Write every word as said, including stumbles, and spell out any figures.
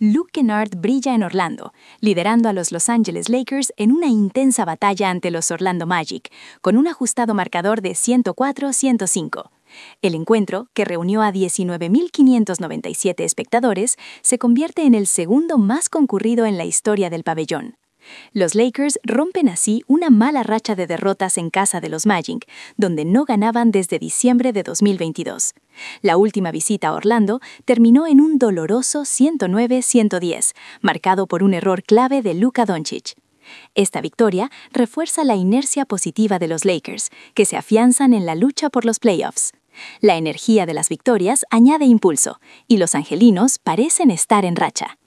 Luke Kennard brilla en Orlando, liderando a los Los Angeles Lakers en una intensa batalla ante los Orlando Magic, con un ajustado marcador de ciento cuatro a ciento cinco. El encuentro, que reunió a diecinueve mil quinientos noventa y siete espectadores, se convierte en el segundo más concurrido en la historia del pabellón. Los Lakers rompen así una mala racha de derrotas en casa de los Magic, donde no ganaban desde diciembre de dos mil veintidós. La última visita a Orlando terminó en un doloroso ciento nueve a ciento diez, marcado por un error clave de Luka Doncic. Esta victoria refuerza la inercia positiva de los Lakers, que se afianzan en la lucha por los playoffs. La energía de las victorias añade impulso, y los angelinos parecen estar en racha.